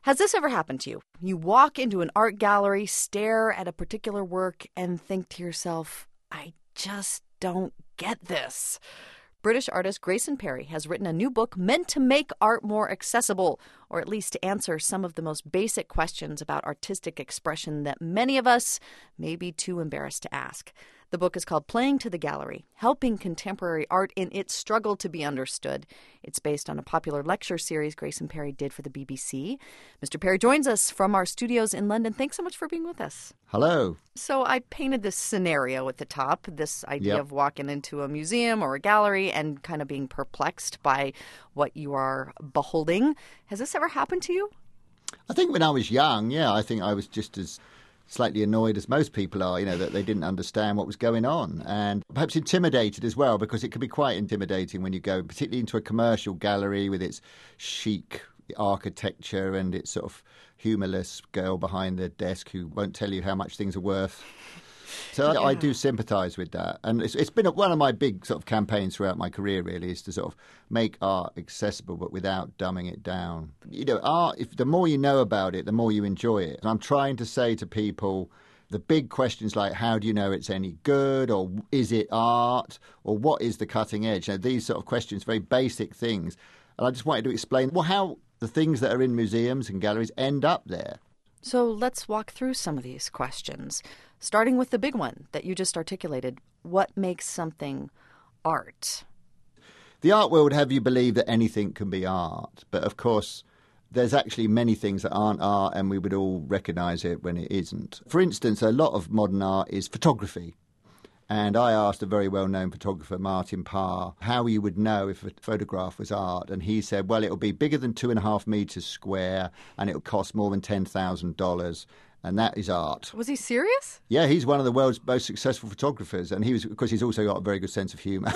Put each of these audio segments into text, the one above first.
Has this ever happened to you? You walk into an art gallery, stare at a particular work, and think to yourself, I just don't get this. British artist Grayson Perry has written a new book meant to make art more accessible, or at least to answer some of the most basic questions about artistic expression that many of us may be too embarrassed to ask. The book is called Playing to the Gallery, Helping Contemporary Art in Its Struggle to be Understood. It's based on a popular lecture series Grayson Perry did for the BBC. Mr. Perry joins us from our studios in London. Thanks so much for being with us. Hello. So I painted this scenario at the top, this idea of walking into a museum or a gallery and kind of being perplexed by what you are beholding. Has this ever happened to you? I think when I was young, I think I was just as slightly annoyed as most people are, that they didn't understand what was going on, and perhaps intimidated as well, because it can be quite intimidating when you go particularly into a commercial gallery with its chic architecture and its sort of humourless girl behind the desk who won't tell you how much things are worth. So I do sympathise with that. And it's been one of my big sort of campaigns throughout my career, really, is to sort of make art accessible but without dumbing it down. Art, if the more you know about it, the more you enjoy it. And I'm trying to say to people, the big questions like how do you know it's any good, or is it art, or what is the cutting edge? These sort of questions, very basic things. And I just wanted to explain how the things that are in museums and galleries end up there. So let's walk through some of these questions, starting with the big one that you just articulated. What makes something art? The art world would have you believe that anything can be art. But, of course, there's actually many things that aren't art, and we would all recognise it when it isn't. For instance, a lot of modern art is photography. And I asked a very well-known photographer, Martin Parr, how he would know if a photograph was art. And he said, well, it'll be bigger than 2.5 metres square, and it'll cost more than $10,000. And that is art. Was he serious? Yeah, he's one of the world's most successful photographers. And because he's also got a very good sense of humour.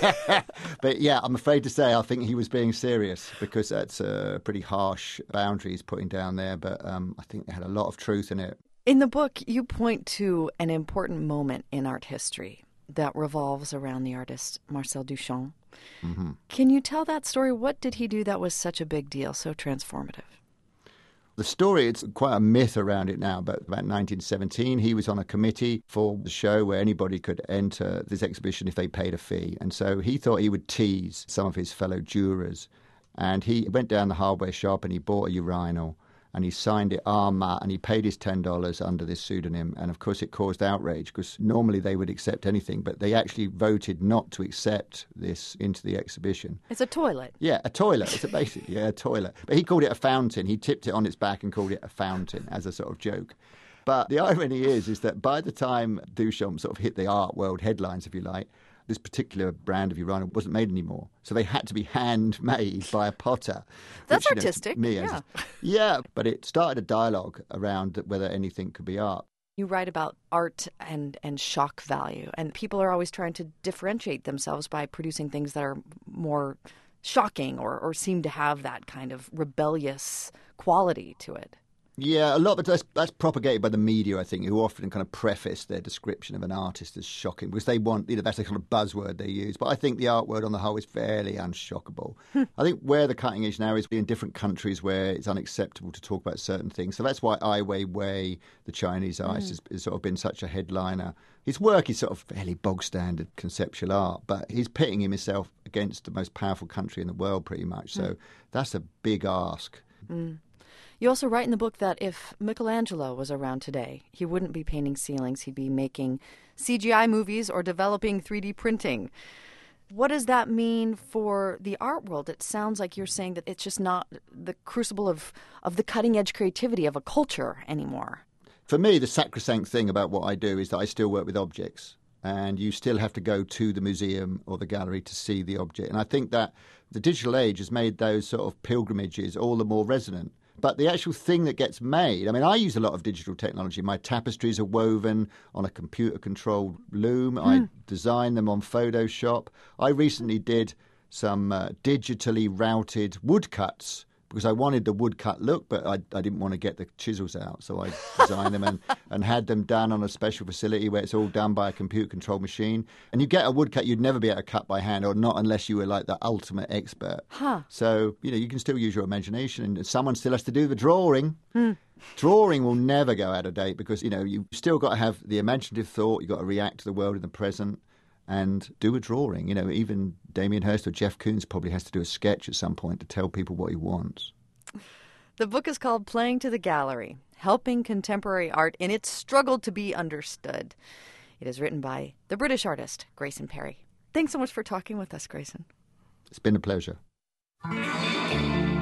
But yeah, I'm afraid to say I think he was being serious, because that's a pretty harsh boundary he's putting down there. But I think they had a lot of truth in it. In the book, you point to an important moment in art history that revolves around the artist Marcel Duchamp. Mm-hmm. Can you tell that story? What did he do that was such a big deal, so transformative? The story, it's quite a myth around it now, but about 1917, he was on a committee for the show where anybody could enter this exhibition if they paid a fee. And so he thought he would tease some of his fellow jurors. And he went down the hardware shop and he bought a urinal. And he signed it Armat, and he paid his $10 under this pseudonym. And, of course, it caused outrage, because normally they would accept anything, but they actually voted not to accept this into the exhibition. It's a toilet. Yeah, a toilet. It's a toilet. But he called it a fountain. He tipped it on its back and called it a fountain as a sort of joke. But the irony is that by the time Duchamp sort of hit the art world headlines, if you like, this particular brand of urinal wasn't made anymore. So they had to be handmade by a potter. That's artistic. Yeah, but it started a dialogue around whether anything could be art. You write about art and shock value, and people are always trying to differentiate themselves by producing things that are more shocking or seem to have that kind of rebellious quality to it. Yeah, a lot of it, that's propagated by the media, I think, who often kind of preface their description of an artist as shocking, because they want, that's a kind of buzzword they use. But I think the art world on the whole is fairly unshockable. I think where the cutting edge now is in different countries where it's unacceptable to talk about certain things. So that's why Ai Weiwei, the Chinese artist, has sort of been such a headliner. His work is sort of fairly bog-standard conceptual art, but he's pitting himself against the most powerful country in the world pretty much. So that's a big ask. You also write in the book that if Michelangelo was around today, he wouldn't be painting ceilings. He'd be making CGI movies or developing 3D printing. What does that mean for the art world? It sounds like you're saying that it's just not the crucible of the cutting-edge creativity of a culture anymore. For me, the sacrosanct thing about what I do is that I still work with objects. And you still have to go to the museum or the gallery to see the object. And I think that the digital age has made those sort of pilgrimages all the more resonant. But the actual thing that gets made, I use a lot of digital technology. My tapestries are woven on a computer-controlled loom. I design them on Photoshop. I recently did some digitally routed woodcuts, because I wanted the woodcut look, but I didn't want to get the chisels out. So I designed them and had them done on a special facility where it's all done by a computer-controlled machine. And you get a woodcut you'd never be able to cut by hand, or not unless you were like the ultimate expert. So, you can still use your imagination, and someone still has to do the drawing. Drawing will never go out of date because, you've still got to have the imaginative thought. You've got to react to the world in the present and do a drawing. Even Damien Hirst or Jeff Koons probably has to do a sketch at some point to tell people what he wants. The book is called Playing to the Gallery, Helping Contemporary Art in Its Struggle to be Understood. It is written by the British artist, Grayson Perry. Thanks so much for talking with us, Grayson. It's been a pleasure.